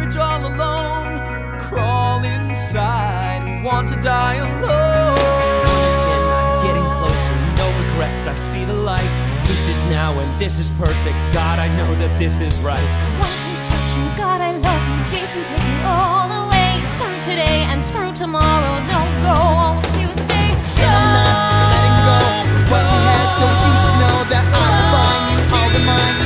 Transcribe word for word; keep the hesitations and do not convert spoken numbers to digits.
left all alone, crawl inside and want to die alone. Again, I'm getting closer, no regrets, I see the light. This is now and this is perfect, God, I know that this is right. One confession, God, I love you, Jason, take me all the way. Screw today and screw tomorrow, don't go, all of you stay. And I'm not letting go of what we had, so you should know that I will find you all the mine.